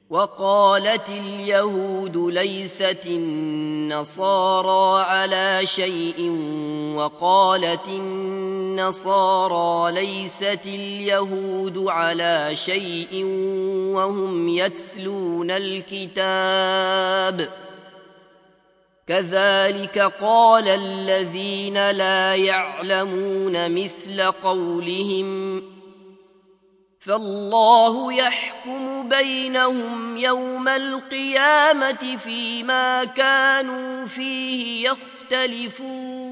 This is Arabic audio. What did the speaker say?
وقالت اليهود ليست النصارى على شيء وقالت النصارى ليست اليهود على شيء وهم يتلون الكتاب كذلك قال الذين لا يعلمون مثل قولهم فالله يحكم بينهم يوم القيامة فيما كانوا فيه يختلفون